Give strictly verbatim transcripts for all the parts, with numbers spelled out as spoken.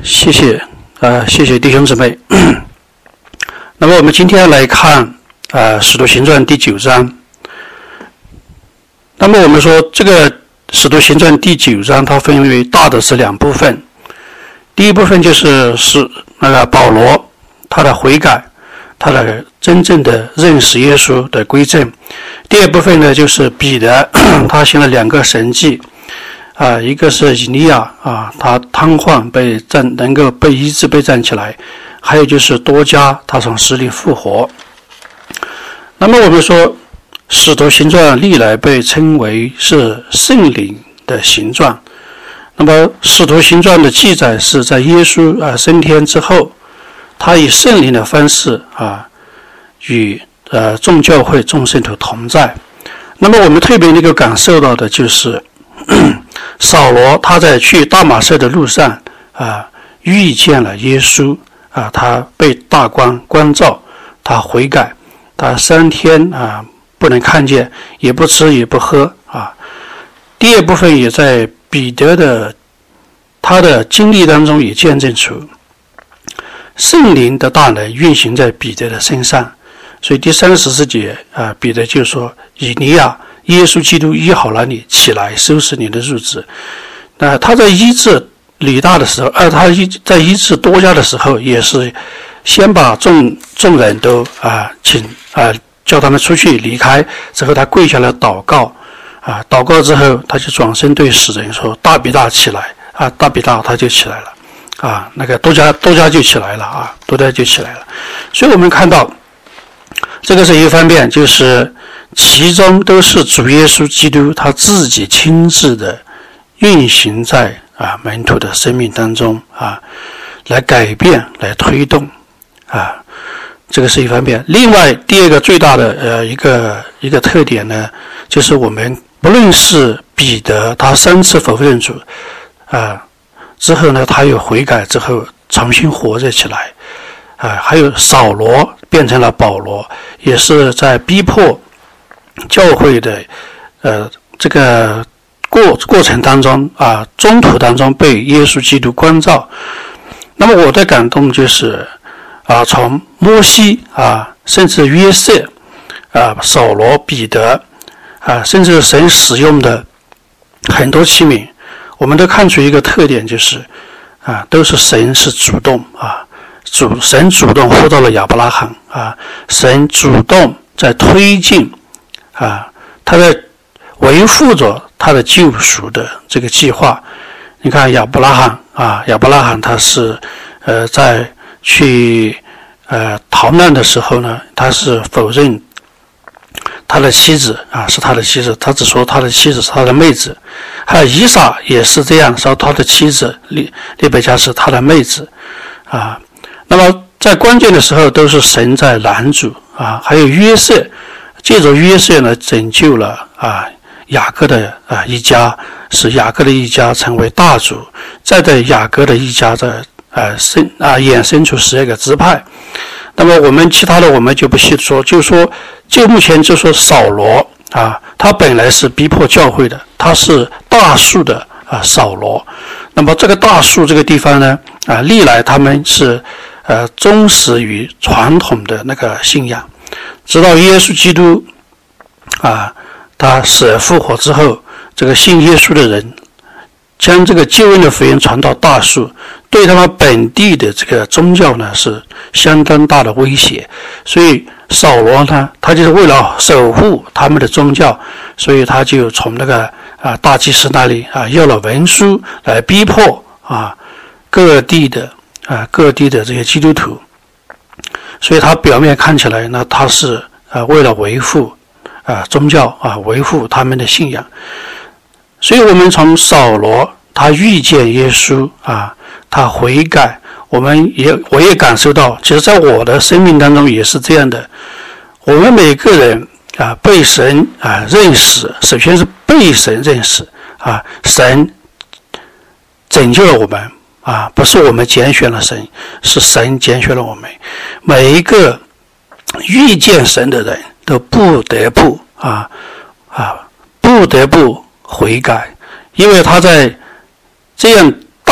谢谢，呃，谢谢弟兄姊妹。那么我们今天来看，呃，《使徒行传》第九章。那么我们说，这个《使徒行传》第九章，它分为大的是两部分。第一部分就是是那个保罗他的悔改，他的真正的认识耶稣的归正。第二部分呢，就是彼得他行了两个神迹。啊，一个是以利亚啊，他瘫痪被站能够被医治被站起来，还有就是多加他从死里复活。那么我们说，使徒行传历来被称为是圣灵的行传。那么使徒行传的记载是在耶稣啊升天之后，他以圣灵的方式啊与呃众教会众圣徒同在。那么我们特别能够感受到的就是扫罗他在去大马色的路上啊，遇见了耶稣啊，他被大光光照，他悔改，他三天啊不能看见，也不吃也不喝啊。第二部分也在彼得的他的经历当中也见证出圣灵的大能运行在彼得的身上。所以第三十四节啊，彼得就说：以利亚耶稣基督医好了你，起来收拾你的褥子。那他在医治李大的时候，呃，他在医治多加的时候，也是先把众众人都啊请啊叫他们出去离开，之后他跪下来祷告啊，祷告之后他就转身对死人说：大比大起来啊，大比大他就起来了啊，那个多加多加就起来了啊，多加就起来了。所以我们看到这个是一方面，就是其中都是主耶稣基督他自己亲自的运行在啊门徒的生命当中啊，来改变来推动啊，这个是一方面。另外第二个最大的呃一个一个特点呢，就是我们不论是彼得他三次否认主啊之后呢，他又悔改之后重新活着起来啊，还有扫罗变成了保罗，也是在逼迫教会的呃这个过过程当中啊，中途当中被耶稣基督光照。那么我的感动就是啊，从摩西啊，甚至约瑟啊，扫罗、彼得啊，甚至神使用的很多器皿，我们都看出一个特点，就是啊，都是神是主动啊，主神主动呼到了亚伯拉罕啊，神主动在推进啊，他在维护着他的救赎的这个计划。你看亚伯拉罕啊，亚伯拉罕他是呃在去呃逃难的时候呢，他是否认他的妻子啊是他的妻子，他只说他的妻子是他的妹子。还有以撒也是这样说，他的妻子利利百加是他的妹子啊。那么在关键的时候都是神在拦阻啊。还有约瑟，借着约瑟呢拯救了啊雅各的啊一家，使雅各的一家成为大族，再在雅各的一家在啊生啊衍生出十二个支派。那么我们其他的我们就不细说，就说就目前就说扫罗啊，他本来是逼迫教会的，他是大数的啊扫罗。那么这个大数这个地方呢啊，历来他们是呃忠实于传统的那个信仰，直到耶稣基督啊他死而复活之后，这个信耶稣的人将这个救恩的福音传到大数，对他们本地的这个宗教呢是相当大的威胁。所以扫罗呢，他就是为了守护他们的宗教，所以他就从那个啊大祭司那里啊要了文书来逼迫啊各地的啊各地的这些基督徒。所以他表面看起来呢，他是啊为了维护啊宗教啊维护他们的信仰。所以我们从扫罗他遇见耶稣啊，他悔改，我们也我也感受到，其实在我的生命当中也是这样的。我们每个人啊被神啊认识，首先是被神认识啊，神拯救了我们啊，不是我们拣选了神，是神拣选了我们。每一个遇见神的人都不得不啊啊不得不悔改，因为他在这样大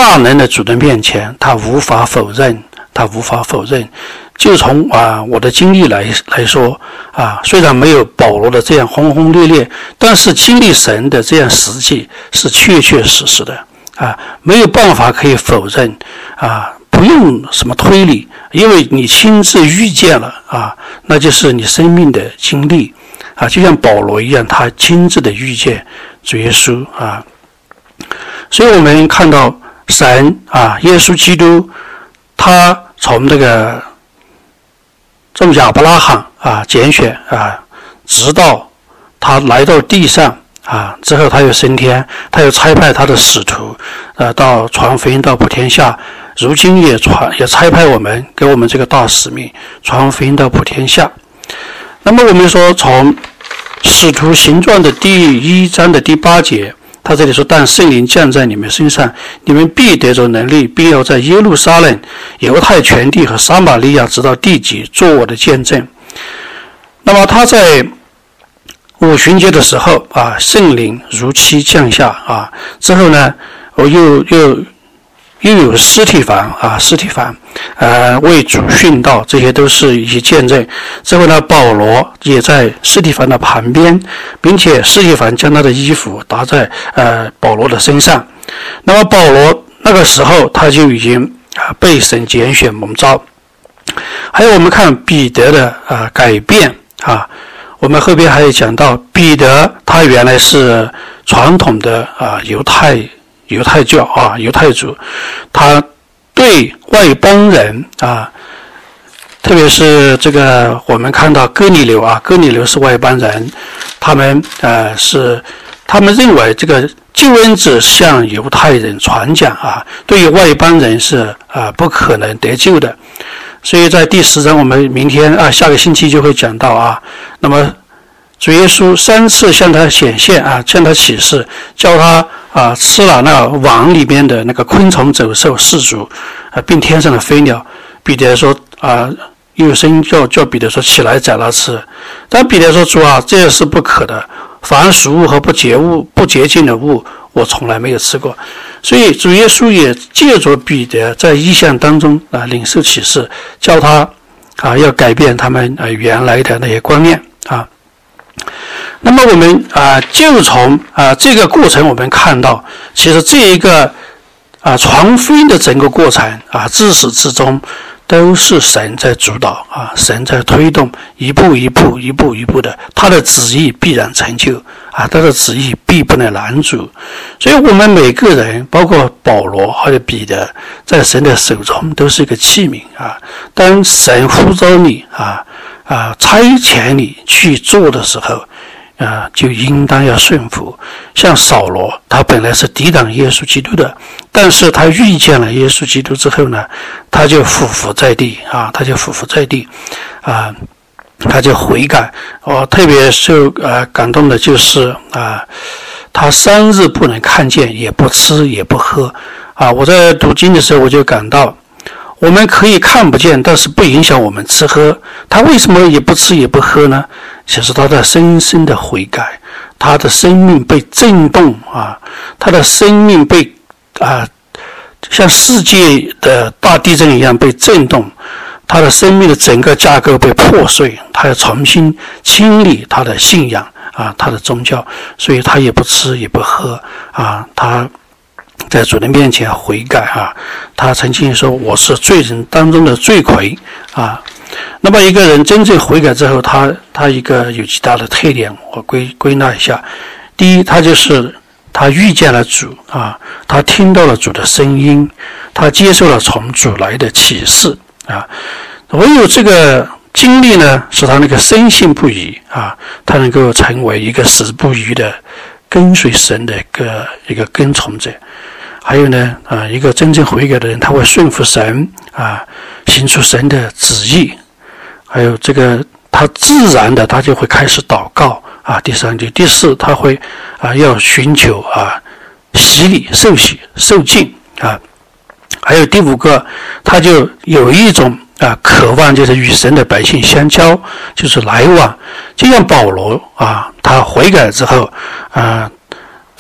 大能的主的面前，他无法否认，他无法否认。就从啊我的经历来来说啊，虽然没有保罗的这样轰轰烈烈，但是经历神的这样实际是确确实实的啊，没有办法可以否认啊，不用什么推理，因为你亲自遇见了啊，那就是你生命的经历啊，就像保罗一样，他亲自的遇见主耶稣啊，所以我们看到神啊，耶稣基督，他从这个从亚伯拉罕啊拣选啊，直到他来到地上啊，之后他又升天，他又差派他的使徒啊到传福音到普天下，如今也传也差派我们给我们这个大使命，传福音到普天下。那么我们说从使徒行传的第一章的第八节，他这里说，但圣灵降在你们身上，你们必得着能力，并要在耶路撒冷、犹太全地和撒玛利亚直到地极做我的见证。那么他在五旬节的时候啊，圣灵如期降下啊，之后呢，我又又又有司提反啊，司提反呃为主殉道，这些都是一些见证。之后呢，保罗也在司提反的旁边，并且司提反将他的衣服搭在呃保罗的身上。那么保罗那个时候他就已经啊被神拣选蒙召。还有我们看彼得的啊改变啊，我们后边还有讲到彼得他原来是传统的啊犹太。犹太教啊，犹太族，他对外邦人啊，特别是这个我们看到哥尼流啊，哥尼流是外邦人，他们呃是他们认为这个救恩只向犹太人传讲啊，对于外邦人是啊不可能得救的。所以在第十章我们明天啊下个星期就会讲到啊，那么主耶稣三次向他显现啊，向他启示，叫他啊吃了那网里面的那个昆虫走兽四足啊，并天上的飞鸟。彼得说啊，有声音叫叫彼得说起来宰了吃。但彼得说主啊，这是不可的，凡俗物和不洁物不洁净的物，我从来没有吃过。所以主耶稣也借着彼得在异象当中啊领受启示，叫他啊要改变他们啊原来的那些观念啊。那么我们啊，就从啊这个过程，我们看到，其实这一个啊传福音的整个过程啊，自始至终都是神在主导啊，神在推动，一步一步、一步一步的，他的旨意必然成就啊，他的旨意必不能拦阻。所以，我们每个人，包括保罗或者彼得，在神的手中都是一个器皿啊。当神呼召你啊。啊，差遣你去做的时候，啊，就应当要顺服。像扫罗，他本来是抵挡耶稣基督的，但是他遇见了耶稣基督之后呢，他就俯伏在地啊，他就俯伏在地，啊，他就悔改。我特别受呃感动的就是啊，他三日不能看见，也不吃也不喝啊。我在读经的时候，我就感到。我们可以看不见，但是不影响我们吃喝。他为什么也不吃也不喝呢？其实他在深深的悔改，他的生命被震动啊，他的生命被啊像世界的大地震一样被震动，他的生命的整个架构被破碎，他要重新清理他的信仰啊，他的宗教，所以他也不吃也不喝啊，他。在主的面前悔改啊，他曾经说我是罪人当中的罪魁啊。那么一个人真正悔改之后，他他一个有极大的特点，我归归纳一下。第一，他就是他遇见了主啊，他听到了主的声音，他接受了从主来的启示啊。唯有这个经历呢，使他那个深信不疑啊，他能够成为一个死不渝的跟随神的一个一个跟从者。还有呢，啊，一个真正悔改的人，他会顺服神啊，行出神的旨意。还有这个，他自然的，他就会开始祷告啊。第三点，第四，他会啊要寻求啊洗礼、受洗、受浸啊。还有第五个，他就有一种啊渴望，就是与神的百姓相交，就是来往。就像保罗啊，他悔改之后啊。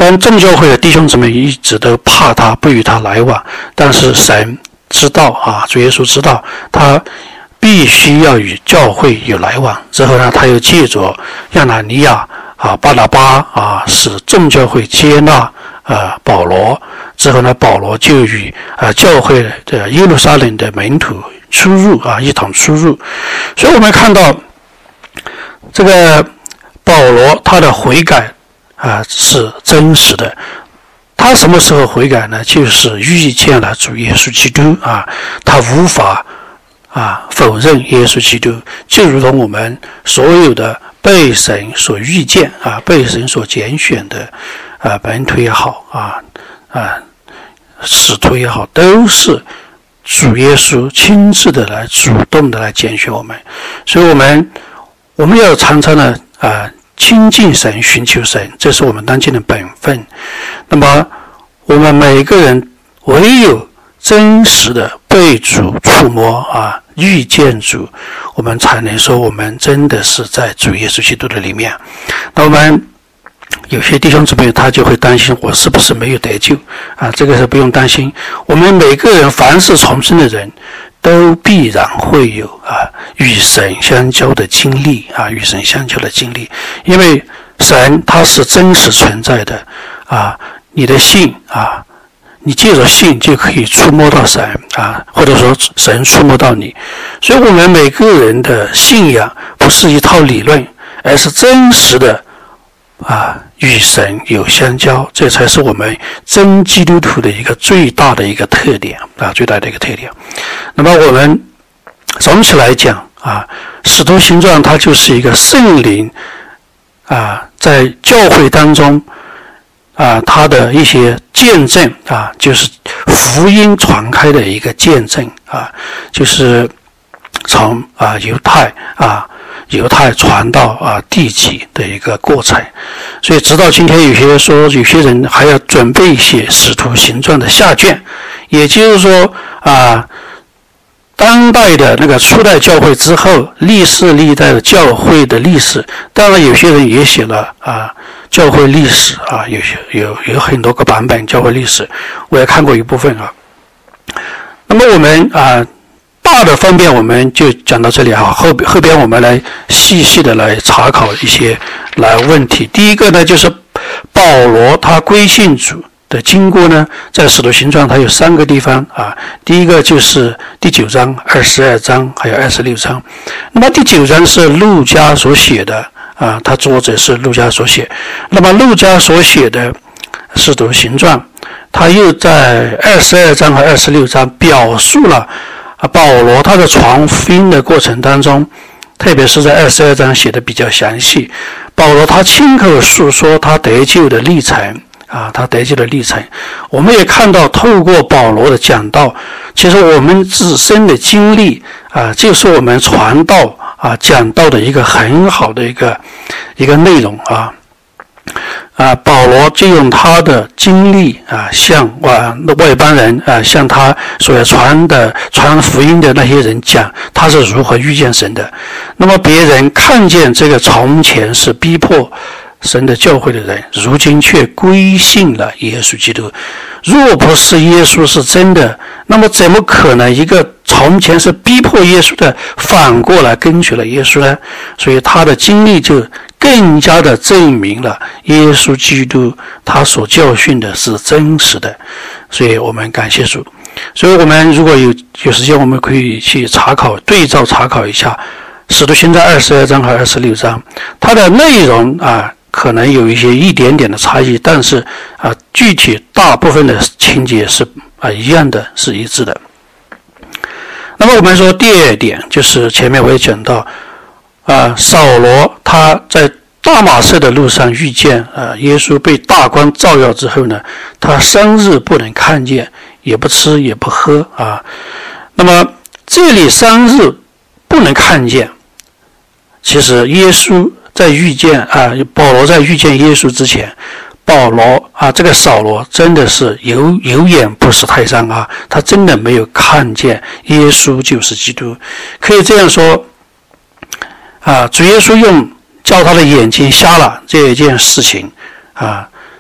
当然正教会的弟兄姊妹一直都怕他，不与他来往，但是神知道啊，主耶稣知道他必须要与教会有来往。之后呢，他又借着亚拿尼亚啊、巴拿巴啊，使正教会接纳啊保罗。之后呢，保罗就与啊教会的耶路撒冷的门徒出入啊，一同出入。所以我们看到这个保罗他的悔改啊是真实的。他什么时候悔改呢？就是遇见了主耶稣基督啊，他无法啊否认耶稣基督，就如同我们所有的被神所遇见啊，被神所拣选的啊门徒也好啊啊使徒也好，都是主耶稣亲自的来主动的来拣选我们。所以我们我们要常常的啊亲近神，寻求神，这是我们当今的本分。那么我们每个人唯有真实的被主触摸啊，遇见主，我们才能说我们真的是在主耶稣基督的里面。那我们有些弟兄姊妹他就会担心，我是不是没有得救啊？这个是不用担心。我们每个人凡是重生的人都必然会有啊与神相交的经历啊，与神相交的经历，因为神他是真实存在的啊，你的信啊，你借着信就可以触摸到神啊，或者说神触摸到你。所以我们每个人的信仰不是一套理论，而是真实的啊与神有相交，这才是我们真基督徒的一个最大的一个特点啊，最大的一个特点。那么我们总体来讲啊，使徒行传它就是一个圣灵啊在教会当中啊他的一些见证啊，就是福音传开的一个见证啊，就是从啊犹太啊犹太传到啊地极的一个过程。所以直到今天，有些说有些人还要准备写使徒行传的下卷，也就是说啊当代的那个初代教会之后历世历代的教会的历史，当然有些人也写了啊教会历史啊，有些有有很多个版本教会历史，我也看过一部分啊。那么我们啊大的方面我们就讲到这里啊，后后边我们来细细的来查考一些来问题。第一个呢，就是保罗他归信主的经过呢，在使徒行传它有三个地方啊。第一个就是第九章、二十二章还有二十六章。那么第九章是路加所写的啊，他作者是路加所写。那么路加所写的使徒行传，他又在二十二章和二十六章表述了啊保罗他的传福音的过程当中，特别是在二十二章写的比较详细。保罗他亲口述说他得救的历程啊，他得救的历程。我们也看到透过保罗的讲道，其实我们自身的经历啊，就是我们传道啊讲道的一个很好的一个一个内容啊。啊，保罗就用他的经历啊，向外外邦人啊，向他所传的传福音的那些人讲，他是如何遇见神的。那么别人看见这个从前是逼迫神的教会的人，如今却归信了耶稣基督。若不是耶稣是真的，那么怎么可能一个从前是逼迫耶稣的，反过来跟随了耶稣呢？所以他的经历就更加的证明了耶稣基督他所教训的是真实的。所以我们感谢主。所以我们如果有有时间，我们可以去查考对照查考一下使徒行传二十二章和二十六章，它的内容啊可能有一些一点点的差异，但是啊具体大部分的情节是啊一样的，是一致的。那么我们说第二点，就是前面我也讲到啊扫罗他在大马色的路上遇见啊耶稣，被大光照耀之后呢，他三日不能看见，也不吃也不喝啊。那么这里三日不能看见，其实耶稣在遇见啊，保罗在遇见耶稣之前，保罗啊，这个扫罗真的是有有眼不识泰山啊，他真的没有看见耶稣就是基督。可以这样说啊，主耶稣用叫他的眼睛瞎了这一件事情啊，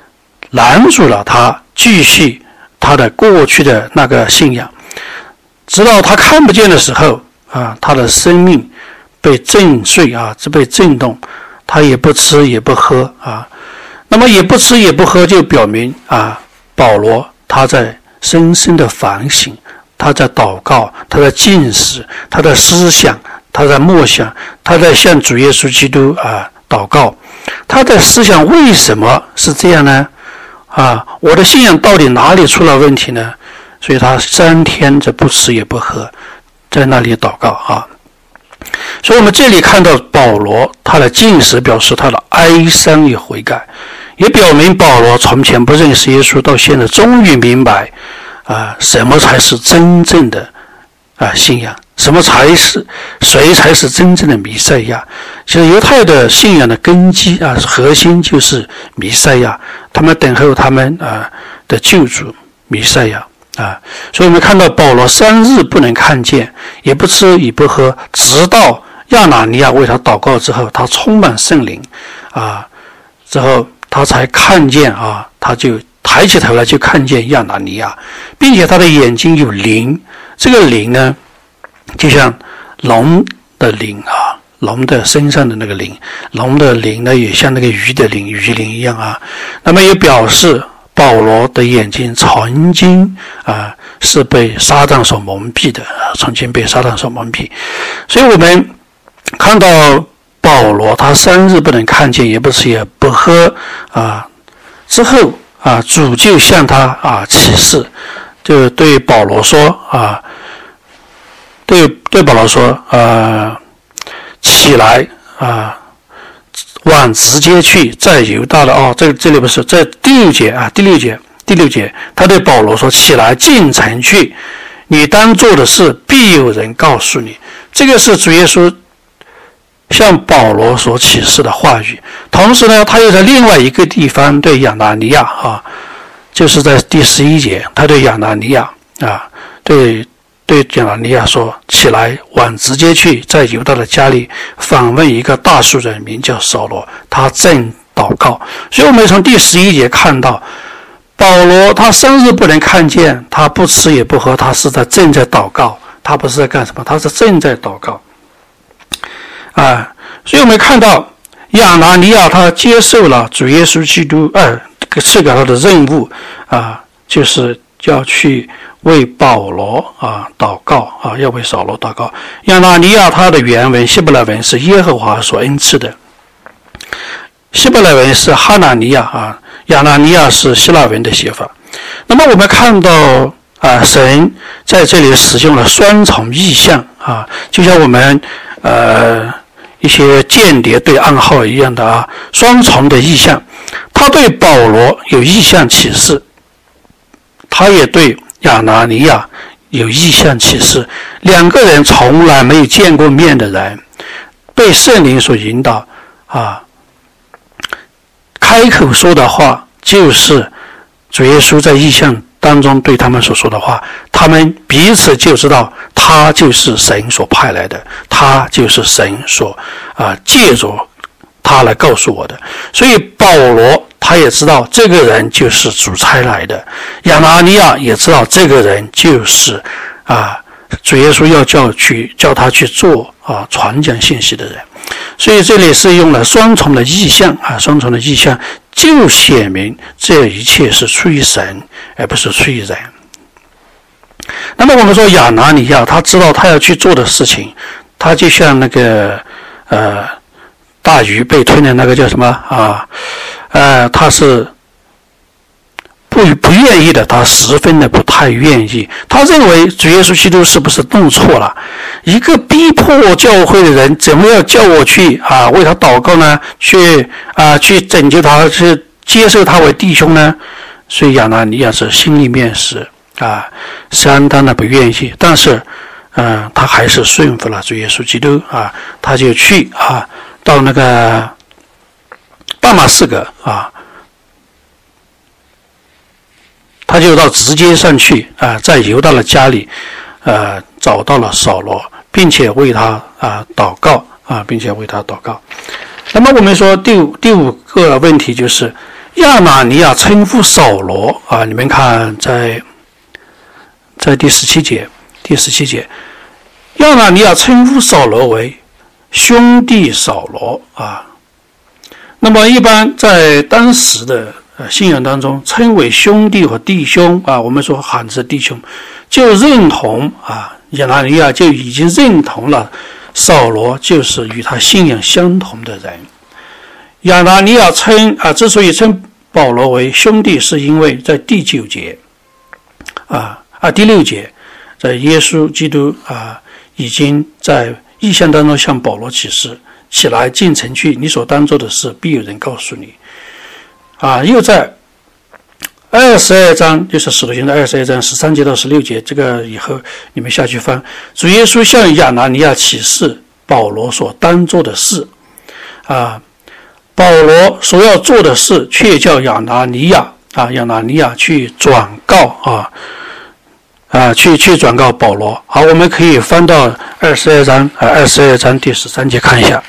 拦阻了他继续他的过去的那个信仰，直到他看不见的时候啊，他的生命被震碎啊，被震动，他也不吃也不喝啊。那么也不吃也不喝，就表明啊，保罗他在深深的反省，他在祷告，他在禁食，他的思想，他在默想，他在向主耶稣基督啊祷告。他的思想为什么是这样呢？啊，我的信仰到底哪里出了问题呢？所以他三天这不吃也不喝，在那里祷告啊。所以我们这里看到保罗他的禁食表示他的哀伤与悔改，也表明保罗从前不认识耶稣，到现在终于明白啊，什么才是真正的啊信仰，什么才是谁才是真正的弥赛亚。其实犹太的信仰的根基啊，核心就是弥赛亚，他们等候他们啊的救主弥赛亚啊。所以我们看到保罗三日不能看见，也不吃也不喝，直到亚拿尼亚为他祷告之后，他充满圣灵啊，之后他才看见啊，他就抬起头来就看见亚拿尼亚，并且他的眼睛有灵。这个灵呢，就像龙的灵啊，龙的身上的那个灵，龙的灵呢也像那个鱼的灵，鱼灵一样啊。那么也表示保罗的眼睛曾经啊是被撒旦所蒙蔽的，曾经被撒旦所蒙蔽。所以我们看到保罗他三日不能看见，也不吃也不喝啊，之后啊主就向他啊启示，就对保罗说啊，对对保罗说呃起来啊，往直接去，在犹大的哦，这这里不是在第六节啊，第六节第六节，他对保罗说：“起来，进城去，你当做的事，必有人告诉你。”这个是主耶稣向保罗所启示的话语。同时呢，他又在另外一个地方对亚拿尼亚啊，就是在第十一节，他对亚拿尼亚啊，对。对亚拿尼亚说：“起来，往直接去，在犹大的家里访问一个大数人，名叫扫罗，他正祷告。”所以我们从第十一节看到，保罗他三日不能看见，他不吃也不喝，他是在正在祷告，他不是在干什么，他是正在祷告啊。所以我们看到亚拿尼亚他接受了主耶稣基督呃赐给他的任务啊，就是要去为保罗啊祷告啊，要为扫罗祷告。亚拿尼亚他的原文希伯来文是耶和华所恩赐的，希伯来文是哈拿尼亚啊，亚拿尼亚是希腊文的写法。那么我们看到啊，神在这里使用了双重意象啊，就像我们呃一些间谍对暗号一样的啊，双重的意象。他对保罗有意象启示，他也对亚拿尼亚有意象启示，两个人从来没有见过面的人，被圣灵所引导啊，开口说的话就是主耶稣在意象当中对他们所说的话，他们彼此就知道他就是神所派来的，他就是神所啊借着他来告诉我的。所以保罗他也知道这个人就是主差来的，亚拿尼亚也知道这个人就是啊主耶稣要叫去叫他去做啊传讲信息的人。所以这里是用了双重的意象啊，双重的意象就显明这一切是出于神，而不是出于人。那么我们说亚拿尼亚他知道他要去做的事情，他就像那个呃大鱼被吞的那个叫什么啊？呃，他是不不愿意的，他十分的不太愿意。他认为主耶稣基督是不是弄错了？一个逼迫教会的人，怎么要叫我去啊为他祷告呢？去啊去拯救他，去接受他为弟兄呢？所以亚拿尼亚是心里面是啊相当的不愿意，但是嗯、呃，他还是顺服了主耶稣基督啊，他就去啊到那个大马士革啊，他就到直街上去啊，在犹大的家里呃找到了扫罗，并且为他啊祷告啊，并且为他祷告。那么我们说第五第五个问题就是亚拿尼亚称呼扫罗啊，你们看在在第十七节，第十七节，亚拿尼亚称呼扫罗为兄弟扫罗啊。那么一般在当时的呃信仰当中，称为兄弟和弟兄啊，我们说喊着弟兄，就认同啊，亚拿尼亚就已经认同了扫罗就是与他信仰相同的人。亚拿尼亚称啊，之所以称保罗为兄弟，是因为在第九节啊啊第六节，在耶稣基督啊已经在异象当中向保罗启示，起来进城去，你所当做的事必有人告诉你啊。又在二十二章，就是使徒行传二十二章十三节到十六节，这个以后你们下去翻，主耶稣向亚拿尼亚启示保罗所当做的事啊。保罗所要做的事，却叫亚拿尼亚啊，亚拿尼亚去转告啊啊，去去转告保罗。好，我们可以翻到二十二章啊，二十二章第十三节看一下。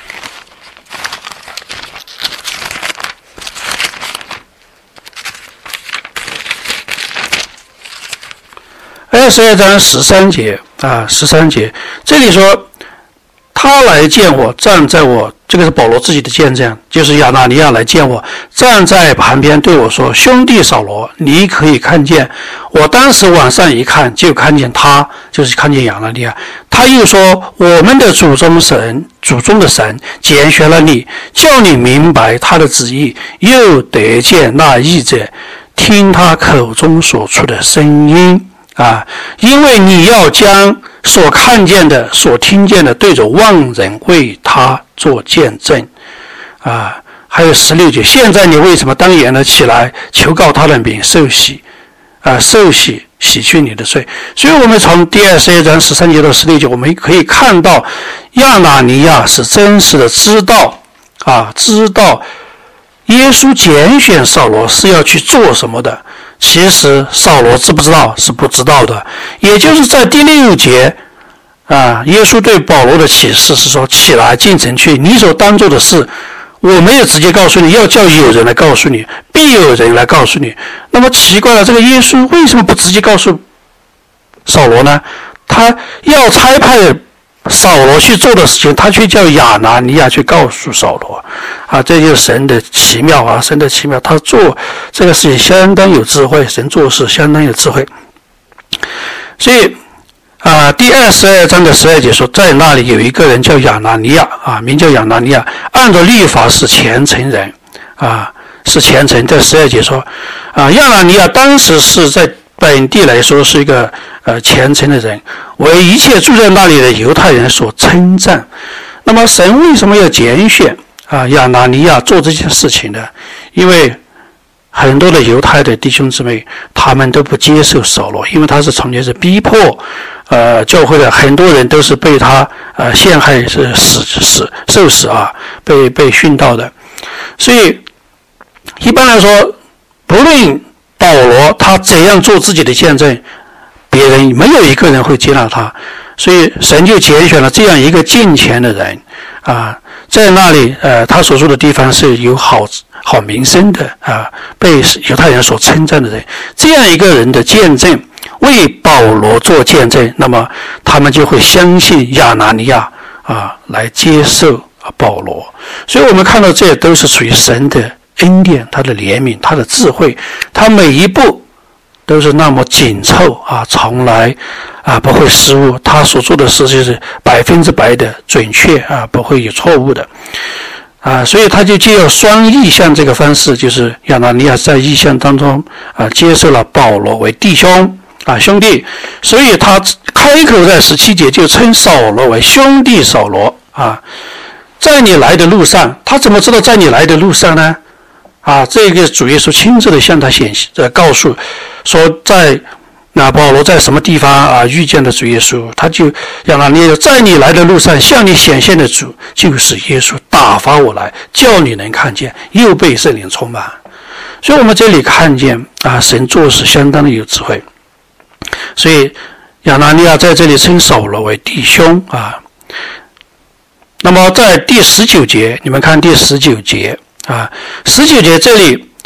二十二章十三节啊，十三节这里说，他来见我，站在我。这个是保罗自己的见证，就是亚拿尼亚来见我，站在旁边对我说：“兄弟扫罗，你可以看见。”我当时往上一看，就看见他，就是看见亚拿尼亚。他又说：“我们的祖宗神，祖宗的神拣选了你，叫你明白他的旨意，又得见那译者，听他口中所出的声音啊，因为你要将所看见的、所听见的，对着万人为他做见证啊。还有十六节，现在你为什么当眼了起来，求告他的名，受洗啊，受洗洗去你的罪。所以我们从第二十二章十三节到十六节，我们可以看到亚拿尼亚是真实的知道啊，知道耶稣拣选扫罗是要去做什么的。其实扫罗知不知道是不知道的，也就是在第六节啊，耶稣对保罗的启示是说：起来进城去，你所当做的事，我没有直接告诉你，要叫有人来告诉你，必有人来告诉你。那么奇怪了，这个耶稣为什么不直接告诉扫罗呢？他要差派扫罗去做的事情，他却叫亚拿尼亚去告诉扫罗啊，这就是神的奇妙啊！神的奇妙，他做这个事情相当有智慧，神做事相当有智慧。所以啊，第二十二章的十二节说，在那里有一个人叫亚拿尼亚啊，名叫亚拿尼亚，按照律法是虔诚人啊，是虔诚。在十二节说啊，亚拿尼亚当时是在本地来说是一个呃虔诚的人，为一切住在那里的犹太人所称赞。那么神为什么要拣选啊亚拿尼亚做这件事情呢？因为很多的犹太的弟兄姊妹他们都不接受扫罗，因为他是从前是逼迫呃教会的，很多人都是被他呃陷害，是死死受死啊，被被殉道的。所以一般来说，不论保罗他怎样做自己的见证，别人没有一个人会接纳他，所以神就拣选了这样一个敬虔的人啊，在那里呃他所住的地方是有好好名声的啊，被犹太人所称赞的人，这样一个人的见证为保罗做见证，那么他们就会相信亚拿尼亚啊，来接受保罗。所以我们看到这都是属于神的恩典，他的怜悯，他的智慧，他每一步都是那么紧凑啊，从来啊不会失误，他所做的事就是百分之百的准确啊，不会有错误的啊，所以他就借由双意象这个方式，就是亚拿尼亚在意象当中啊接受了保罗为弟兄啊兄弟，所以他开口在十七节就称扫罗为兄弟扫罗啊，在你来的路上，他怎么知道在你来的路上呢？啊，这个主耶稣亲自的向他显示，呃，告诉说在那保罗在什么地方啊遇见的主耶稣，他就亚拿尼亚在你来的路上向你显现的主就是耶稣，打发我来，叫你能看见，又被圣灵充满。所以我们这里看见啊，神做事相当的有智慧。所以亚拿尼亚在这里称扫罗为弟兄啊。那么在第十九节，你们看第十九节。啊，十九节这里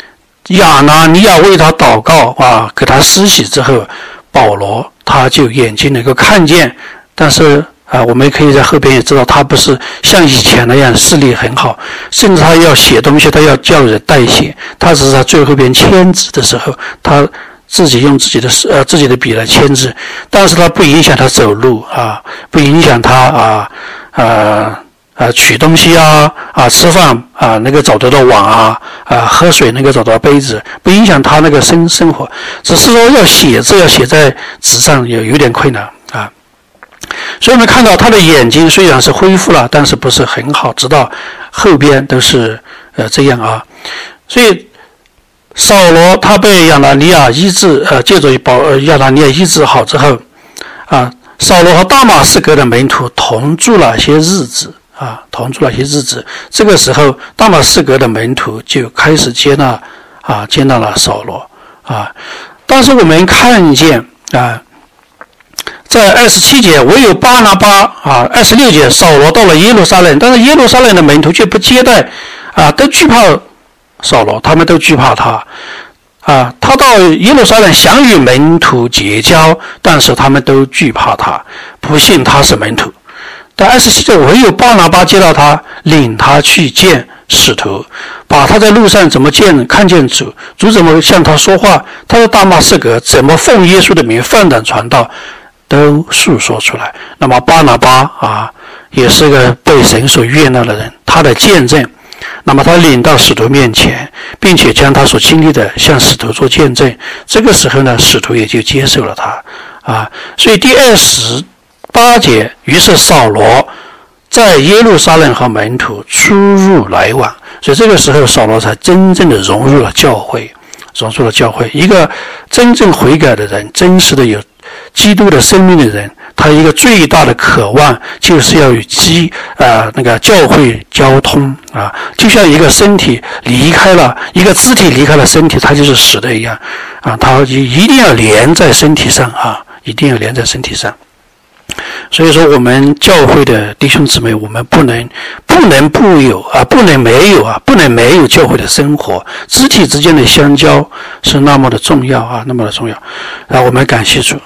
亚拿尼亚为他祷告啊，给他施洗之后，保罗他就眼睛能够看见，但是啊，我们可以在后边也知道，他不是像以前那样视力很好，甚至他要写东西，他要叫人代写，他只是在最后边签字的时候，他自己用自己的呃自己的笔来签字，但是他不影响他走路啊，不影响他啊啊啊取东西啊啊吃饭啊能够找得到碗啊啊喝水能够找到杯子，不影响他那个生生活，只是说要写字要写在纸上有有点困难啊。所以我们看到他的眼睛虽然是恢复了，但是不是很好，直到后边都是呃这样啊。所以扫罗他被亚拿尼亚医治，呃，借着保呃亚拿尼亚医治好之后，啊，扫罗和大马士革的门徒同住了些日子，啊，同住了些日子。这个时候，大马士革的门徒就开始接纳，啊，接纳了扫罗，啊。但是我们看见啊。在二十七节，唯有巴拿巴啊，二十六节，扫罗到了耶路撒冷，但是耶路撒冷的门徒却不接待，啊，都惧怕扫罗，他们都惧怕他，啊，他到耶路撒冷想与门徒结交，但是他们都惧怕他，不信他是门徒。但二十七节，唯有巴拿巴接到他，领他去见使徒，把他在路上怎么见看见主，主怎么向他说话，他在大马士革怎么奉耶稣的名放胆传道，都述说出来。那么巴拿巴啊，也是个被神所悦纳的人，他的见证，那么他领到使徒面前，并且将他所经历的向使徒做见证。这个时候呢，使徒也就接受了他啊。所以第二十八节，于是扫罗在耶路撒冷和门徒出入来往，所以这个时候扫罗才真正的融入了教会，融入了教会。一个真正悔改的人，真实的有基督的生命的人，他一个最大的渴望就是要与基啊、呃、那个教会交通啊，就像一个身体离开了一个肢体离开了身体，它就是死的一样啊，它一定要连在身体上啊，一定要连在身体上。所以说，我们教会的弟兄姊妹，我们不能不能不有啊，不能没有啊，不能没有教会的生活，肢体之间的相交是那么的重要啊，那么的重要啊，我们感谢主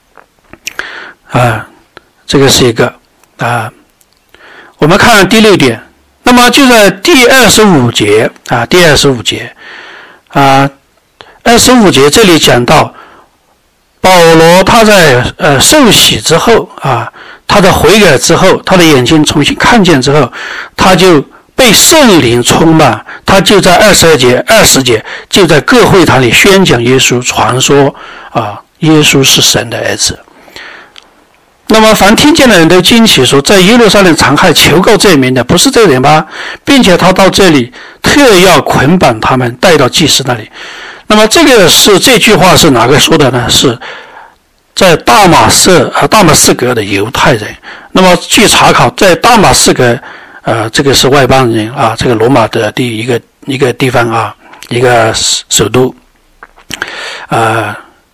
啊，这个是一个啊。我们看第六点，那么就在第二十五节啊，第二十五节啊，二十五节这里讲到。保罗他在呃受洗之后啊，他的悔改之后，他的眼睛重新看见之后，他就被圣灵充满，他就在二十二节、二十节就在各会堂里宣讲耶稣，传说啊，耶稣是神的儿子。那么凡听见的人都惊奇说，在耶路撒冷残害求告这名的不是这人吗？并且他到这里特要捆绑他们，带到祭司那里。那么这个是这句话是哪个说的呢？是在大马士呃大马士革的犹太人。那么据查考，在大马士革呃这个是外邦人啊，这个罗马的第一个一个地方啊，一个首都，呃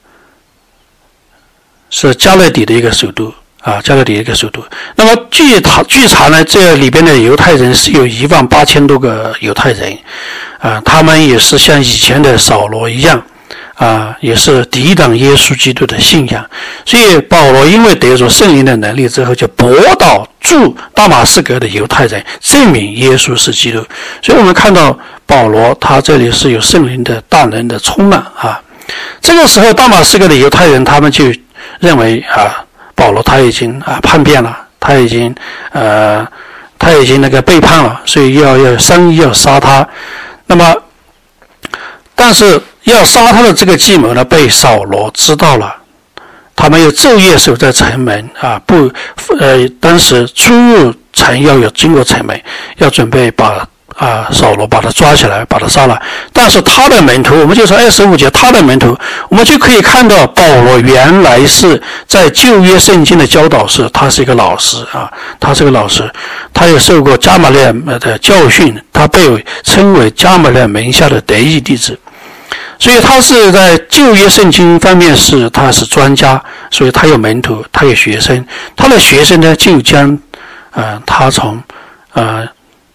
是加勒底的一个首都啊，加勒底的一个首都。那么据查据查呢，这里边的犹太人是有一万八千多个犹太人。啊，他们也是像以前的扫罗一样，啊，也是抵挡耶稣基督的信仰。所以保罗因为得着圣灵的能力之后，就驳倒驻大马士革的犹太人，证明耶稣是基督。所以我们看到保罗他这里是有圣灵的大能的充满啊。这个时候大马士革的犹太人他们就认为啊，保罗他已经啊叛变了，他已经呃他已经那个背叛了，所以要要商议要杀他。那么，但是要杀他的这个计谋呢，被扫罗知道了。他们又昼夜守在城门啊，不，呃，当时出入城要有经过城门，要准备把啊扫罗把他抓起来，把他杀了。但是他的门徒，我们就说二十五节，他的门徒，我们就可以看到保罗原来是在旧约圣经的教导是，他是一个老师啊，他是个老师，他也受过加马列的教训，他被称为加马列门下的得意弟子。所以他是在旧约圣经方面是他是专家，所以他有门徒，他有学生，他的学生呢就将呃他从呃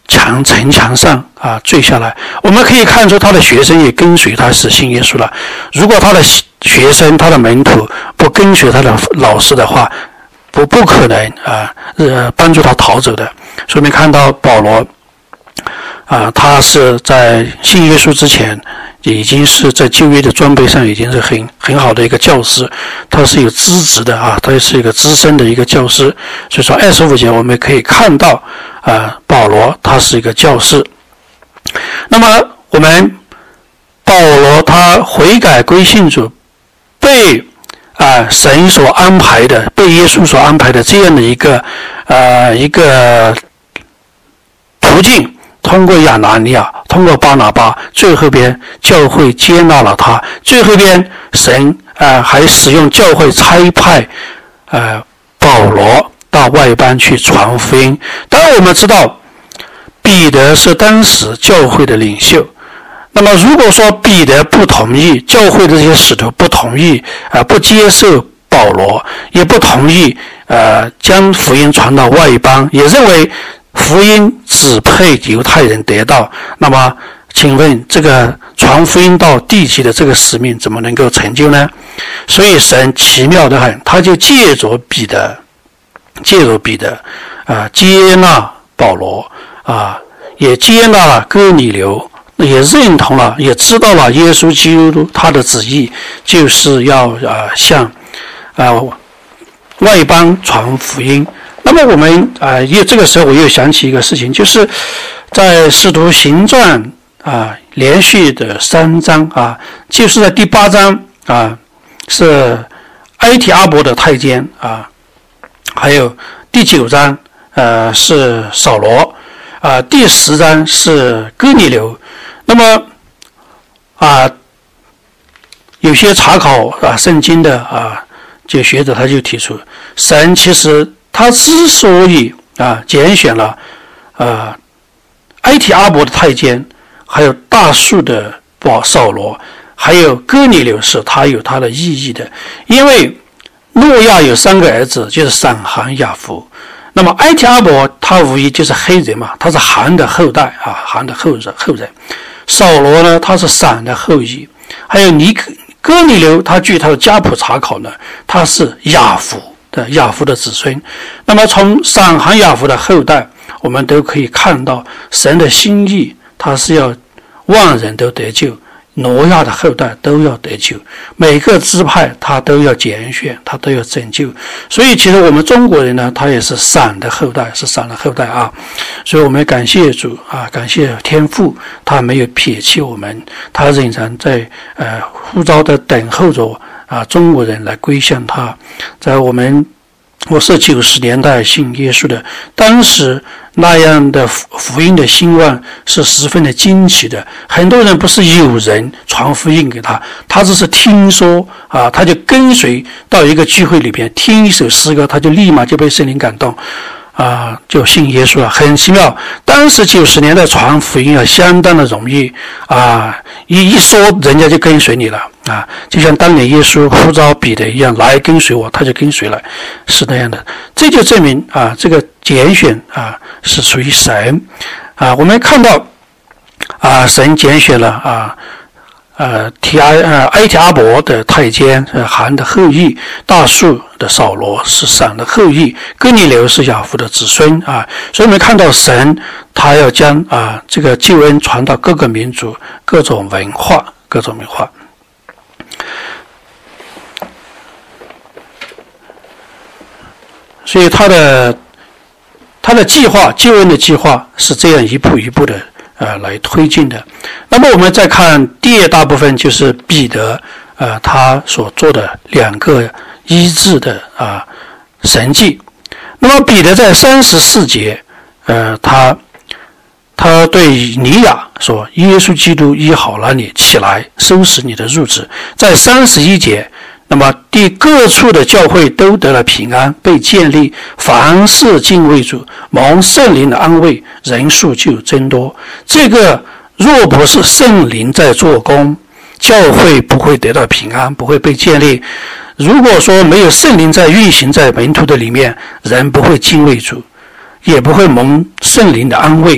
墙城墙上啊坠下来。我们可以看出他的学生也跟随他是信耶稣了。如果他的学生他的门徒不跟随他的老师的话，不不可能啊呃帮助他逃走的。所以我们看到保罗啊，他是在信耶稣之前已经是在旧约的装备上已经是很很好的一个教师，他是有资质的啊，他是一个资深的一个教师。所以说二十五节我们可以看到啊，保罗他是一个教师。那么我们保罗他悔改归信主，被啊神所安排的，被耶稣所安排的这样的一个呃一个途径，通过亚拿尼亚，通过巴拿巴，最后边教会接纳了他，最后边神呃还使用教会差派呃保罗到外邦去传福音。当然我们知道彼得是当时教会的领袖，那么如果说彼得不同意，教会的这些使徒不同意啊、呃，不接受保罗，也不同意呃将福音传到外邦，也认为福音只配犹太人得到，那么请问这个传福音到地极的这个使命怎么能够成就呢？所以神奇妙的很，他就借着彼得借着彼得啊、呃、接纳保罗啊、呃，也接纳了哥尼流，也认同了，也知道了耶稣基督他的旨意就是要啊、呃、向啊、呃、外邦传福音。那么我们啊，又、呃、这个时候我又想起一个事情，就是在使徒行传啊、呃、连续的三章啊，就是在第八章啊是埃提阿伯的太监啊，还有第九章呃是扫罗啊，第十章是哥尼流。那么啊，有些查考啊圣经的啊这个学者他就提出，神其实他之所以啊拣选了啊埃提阿伯的太监，还有大数的保扫罗，还有哥尼流，是他有他的意义的。因为诺亚有三个儿子，就是闪含雅弗。那么埃提阿伯他无疑就是黑人嘛，他是含的后代啊，含的后人后人。扫罗呢，他是闪的后裔。还有尼哥哥尼流，他据他的家谱查考呢，他是雅弗的雅弗的子孙。那么从闪含雅弗的后代，我们都可以看到神的心意，他是要万人都得救，挪亚的后代都要得救，每个支派他都要拣选，他都要拯救。所以其实我们中国人呢，他也是闪的后代，是闪的后代啊。所以我们感谢主啊，感谢天父，他没有撇弃我们，他仍然在呃呼召的等候着啊中国人来归向他。在我们我是九十年代信耶稣的，当时那样的福音的兴旺是十分的惊奇的。很多人不是有人传福音给他，他只是听说啊，他就跟随到一个聚会里边听一首诗歌，他就立马就被圣灵感动啊，就信耶稣了，很奇妙。当时九十年代传福音啊，相当的容易啊，一一说人家就跟随你了啊，就像当年耶稣呼召彼得一样，来跟随我，他就跟随了，是那样的。这就证明啊，这个拣选啊是属于神啊。我们看到啊，神拣选了啊。呃，提埃呃埃提阿伯的太监，呃含的后裔，大数的扫罗是闪的后裔，哥尼流是雅弗的子孙啊。所以我们看到神他要将啊这个救恩传到各个民族、各种文化、各种文化。所以他的他的计划，救恩的计划是这样一步一步的。呃，来推进的。那么我们再看第二大部分，就是彼得呃他所做的两个医治的啊、呃、神迹。那么彼得在三十四节，呃，他他对尼雅说：“耶稣基督医好了你，起来收拾你的褥子。”在三十一节。那么第各处的教会都得了平安，被建立，凡事敬畏主，蒙圣灵的安慰，人数就增多。这个若不是圣灵在做工，教会不会得到平安，不会被建立。如果说没有圣灵在运行在门徒的里面，人不会敬畏主，也不会蒙圣灵的安慰，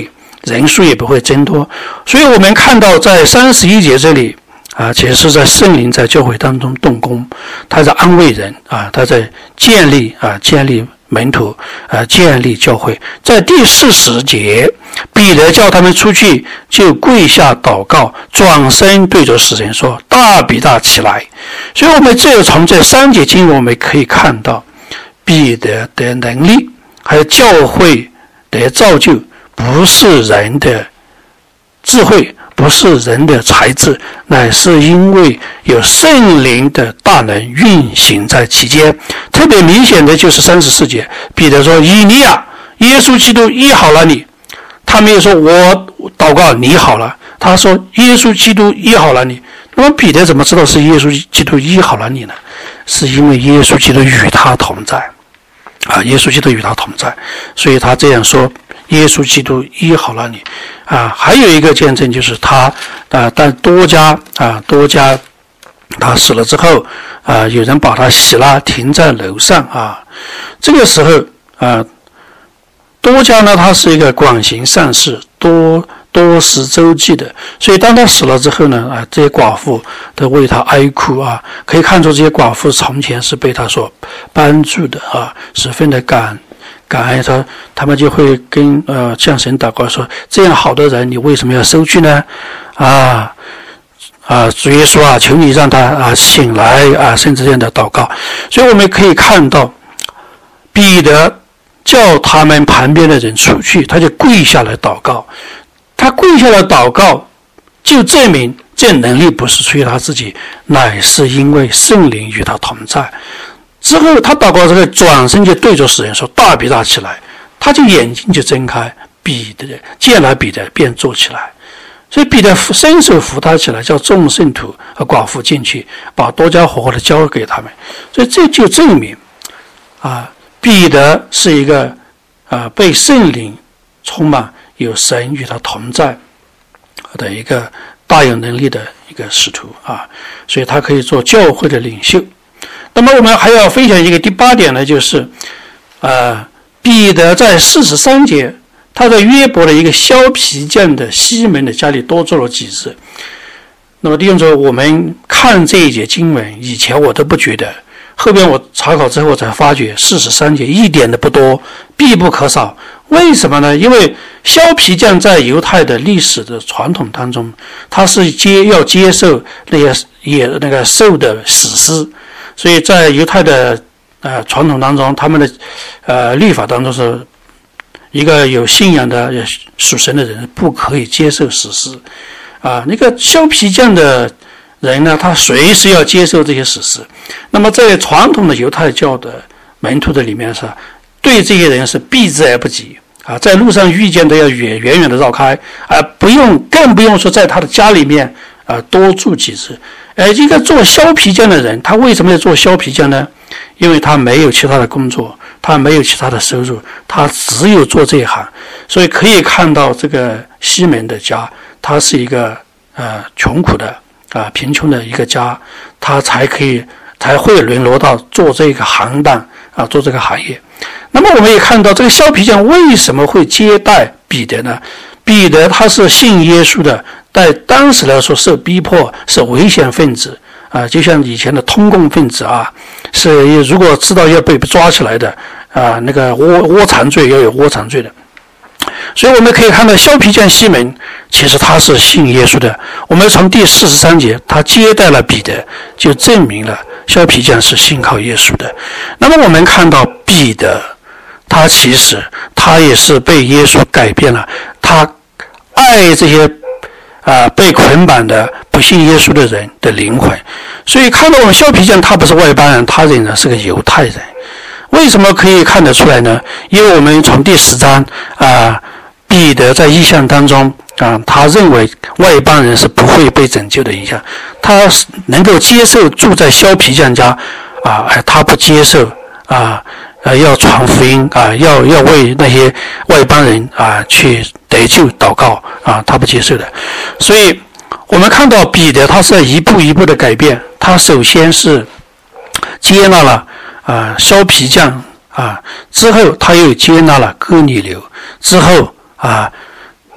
人数也不会增多。所以我们看到在三十一节这里啊，其实是在圣灵在教会当中动工，他在安慰人啊，他在建立啊建立门徒啊，建立教会。在第四十节，彼得叫他们出去，就跪下祷告，转身对着死人说：“大彼得起来。”所以我们这从这三节经文我们可以看到，彼得的能力还有教会的造就，不是人的智慧，不是人的才智，乃是因为有圣灵的大能运行在其间。特别明显的就是三十四节，彼得说：“以利亚，耶稣基督医好了你。”他没有说我祷告你好了，他说耶稣基督医好了你。那么彼得怎么知道是耶稣基督医好了你呢？是因为耶稣基督与他同在啊，耶稣基督与他同在，所以他这样说：耶稣基督医好了你啊。还有一个见证就是他啊，但多加啊多加他死了之后啊，有人把他洗了，停在楼上啊。这个时候啊，多加呢，他是一个广行善事、多多施周济的，所以当他死了之后呢，啊，这些寡妇都为他哀哭啊，可以看出这些寡妇从前是被他所帮助的啊，十分的感感恩他，他们就会跟呃向神祷告说：这样好的人，你为什么要收去呢？啊啊，主耶稣啊，求你让他啊醒来啊，甚至这样的祷告。所以我们可以看到，彼得叫他们旁边的人出去，他就跪下来祷告。他跪下来祷告，就证明这能力不是出于他自己，乃是因为圣灵与他同在。之后他祷告之后，转身就对着死人说：大彼得起来。他就眼睛就睁开，彼得见了彼得便坐起来。所以彼得伸手扶他起来，叫众圣徒和寡妇进去，把多加活活的交给他们。所以这就证明啊，彼得是一个啊被圣灵充满，有神与他同在的一个大有能力的一个使徒啊，所以他可以做教会的领袖。那么我们还要分享一个第八点呢，就是呃，彼得在四十三节，他在约伯的一个削皮匠的西门的家里多做了几日。那么弟兄说，我们看这一节经文，以前我都不觉得，后边我查考之后才发觉，四十三节一点都不多，必不可少。为什么呢？因为削皮匠在犹太的历史的传统当中，他是接要接受那些也那个兽的死尸，所以在犹太的呃传统当中，他们的呃律法当中是一个有信仰的属神的人不可以接受死尸啊。那个削皮匠的人呢，他随时要接受这些死尸。那么在传统的犹太教的门徒的里面是对这些人是避之而不及啊，在路上遇见都要远远远的绕开啊，不用更不用说在他的家里面啊多住几日。而一个做削皮匠的人，他为什么要做削皮匠呢？因为他没有其他的工作，他没有其他的收入，他只有做这一行。所以可以看到这个西门的家，他是一个呃穷苦的啊贫穷的一个家，他才可以才会沦落到做这个行当啊，做这个行业。那么我们也看到这个削皮匠为什么会接待彼得呢？彼得他是信耶稣的，在当时来说受逼迫，是危险分子啊，就像以前的通共分子啊，是如果知道要被抓起来的啊，那个窝窝藏罪要有窝藏罪的。所以我们可以看到削皮匠西门其实他是信耶稣的。我们从第四十三节他接待了彼得，就证明了削皮匠是信靠耶稣的。那么我们看到彼得他其实他也是被耶稣改变了，他爱这些啊、呃、被捆绑的不信耶稣的人的灵魂。所以看到我们削皮匠他不是外邦人，他仍然是个犹太人。为什么可以看得出来呢？因为我们从第十章啊，彼得在异象当中啊，他认为外邦人是不会被拯救的影响，他能够接受住在削皮匠家啊，他不接受啊，呃，要传福音啊，要要为那些外邦人啊去得救祷告啊，他不接受的。所以我们看到彼得他是在一步一步的改变，他首先是接纳了啊削皮匠啊，之后他又接纳了哥尼流，之后啊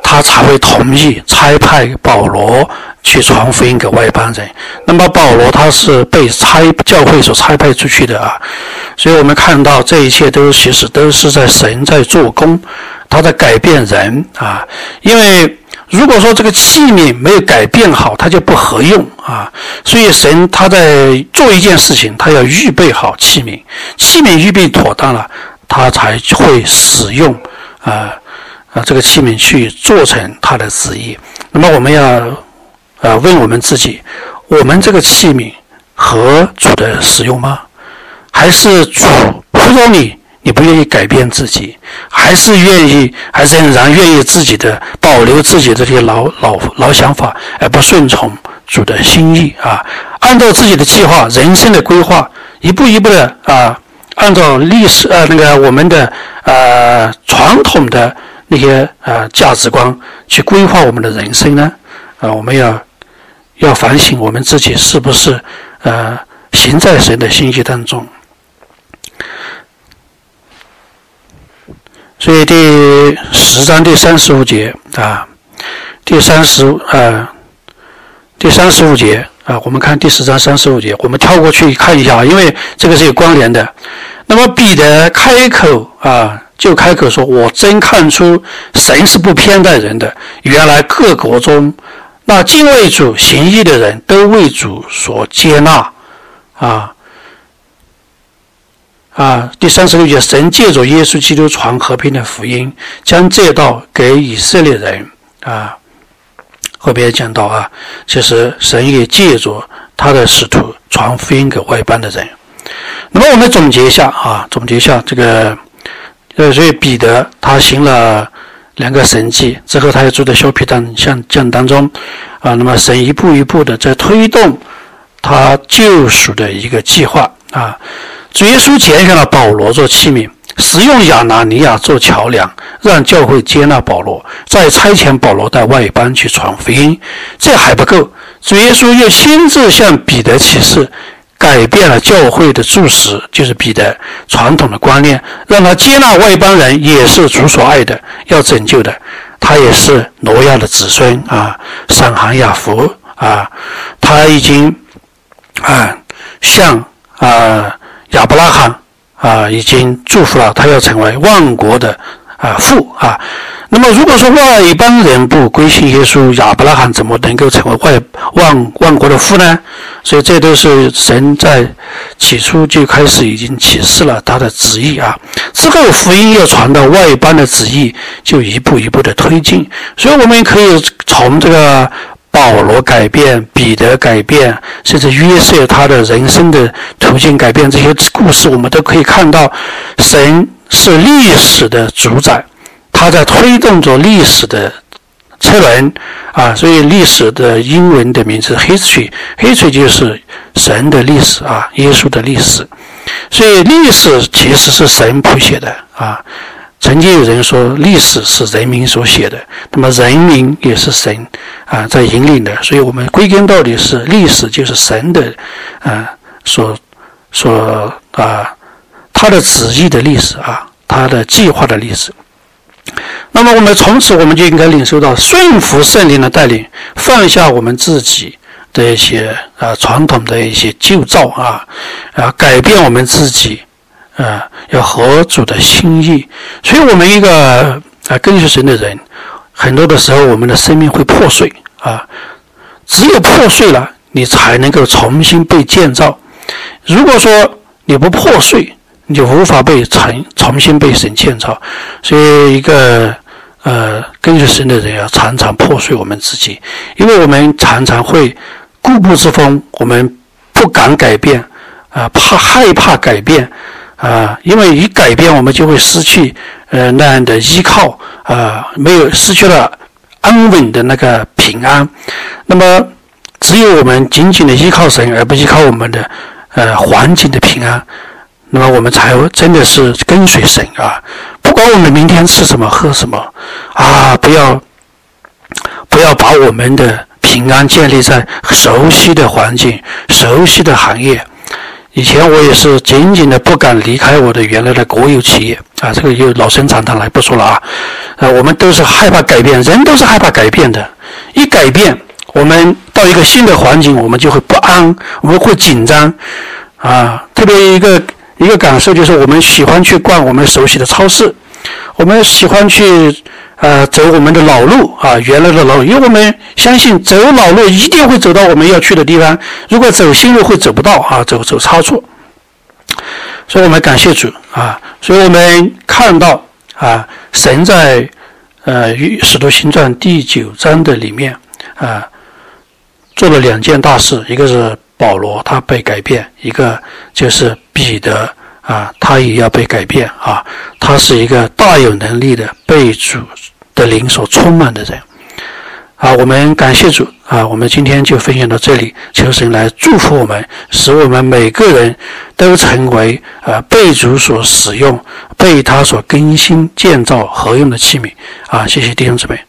他才会同意差派保罗去传福音给外邦人。那么保罗他是被差教会所差派出去的啊，所以我们看到这一切都其实都是在神在做工，他在改变人啊。因为如果说这个器皿没有改变好，它就不合用啊。所以神他在做一件事情，他要预备好器皿，器皿预备妥当了，他才会使用啊啊这个器皿去做成他的旨意。那么我们要呃问我们自己，我们这个器皿合主的使用吗？还是主不容你，你不愿意改变自己，还是愿意，还是仍然愿意自己的保留自己的这些老老老想法，而不顺从主的心意啊？按照自己的计划、人生的规划，一步一步的啊，按照历史呃那个我们的呃传统的那些呃价值观去规划我们的人生呢？啊，我们要要反省我们自己是不是呃行在神的心意当中。所以第十章第三十五节啊，第三十呃第三十五节啊，我们看第十章三十五节，我们跳过去看一下，因为这个是有关联的。那么彼得开口啊，就开口说：“我真看出神是不偏待人的。原来各国中那敬畏主、行义的人都为主所接纳啊。”啊，第三十六节，神借着耶稣基督传和平的福音，将这道给以色列人啊。后边讲到啊，其实神也借着他的使徒传福音给外邦的人。那么我们总结一下啊，总结一下这个，呃，所以彼得他行了两个神迹之后，他又住在削皮匠匠当中啊。那么神一步一步的在推动他救赎的一个计划啊。主耶稣拣选了保罗做器皿，使用亚拿尼亚做桥梁，让教会接纳保罗，再差遣保罗到外邦去传福音。这还不够，主耶稣又亲自向彼得启示，改变了教会的注释，就是彼得传统的观念，让他接纳外邦人也是主所爱的，要拯救的。他也是挪亚的子孙啊，闪含雅弗啊，他已经啊向啊亚伯拉罕啊已经祝福了他要成为万国的啊父啊。那么如果说外邦人不归信耶稣，亚伯拉罕怎么能够成为外万万国的父呢？所以这都是神在起初就开始已经启示了他的旨意啊。之后福音要传到外邦的旨意就一步一步的推进。所以我们可以从这个保罗改变，彼得改变，甚至约瑟他的人生的途径改变，这些故事我们都可以看到，神是历史的主宰，他在推动着历史的车轮啊。所以历史的英文的名字 history， history 就是神的历史啊，耶稣的历史。所以历史其实是神谱写的啊。曾经有人说历史是人民所写的，那么人民也是神啊在引领的。所以我们归根到底是历史就是神的啊所所啊他的旨意的历史啊，他的计划的历史。那么我们从此我们就应该领受到顺服圣灵的带领，放下我们自己的一些啊传统的一些旧造啊啊改变我们自己啊，要合主的心意。所以我们一个啊跟随神的人，很多的时候我们的生命会破碎啊，只有破碎了，你才能够重新被建造。如果说你不破碎，你就无法被重重新被神建造。所以一个呃跟随神的人要常常破碎我们自己，因为我们常常会固步自封，我们不敢改变啊，怕害怕改变。啊，因为一改变，我们就会失去呃那样的依靠啊，没有失去了安稳的那个平安。那么，只有我们紧紧的依靠神，而不依靠我们的呃环境的平安，那么我们才真的是跟随神啊。不管我们明天吃什么喝什么啊，不要不要把我们的平安建立在熟悉的环境、熟悉的行业。 以前我也是紧紧的不敢离开我的原来的国有企业啊，这个又老生常谈了，不说了啊。呃，我们都是害怕改变，人都是害怕改变的。一改变，我们到一个新的环境，我们就会不安，我们会紧张啊。特别一个一个感受就是，我们喜欢去逛我们熟悉的超市，我们喜欢去呃走我们的老路啊，原来的老路，因为我们相信走老路一定会走到我们要去的地方，如果走新路会走不到啊，走走差错。所以我们感谢主啊，所以我们看到啊，神在呃《使徒行传》第九章的里面啊，做了两件大事，一个是保罗他被改变，一个就是彼得啊，他也要被改变啊，他是一个大有能力的被主的灵所充满的人啊。我们感谢主啊，我们今天就分享到这里，求神来祝福我们，使我们每个人都成为呃被主所使用、被他所更新建造合用的器皿啊。谢谢弟兄姊妹。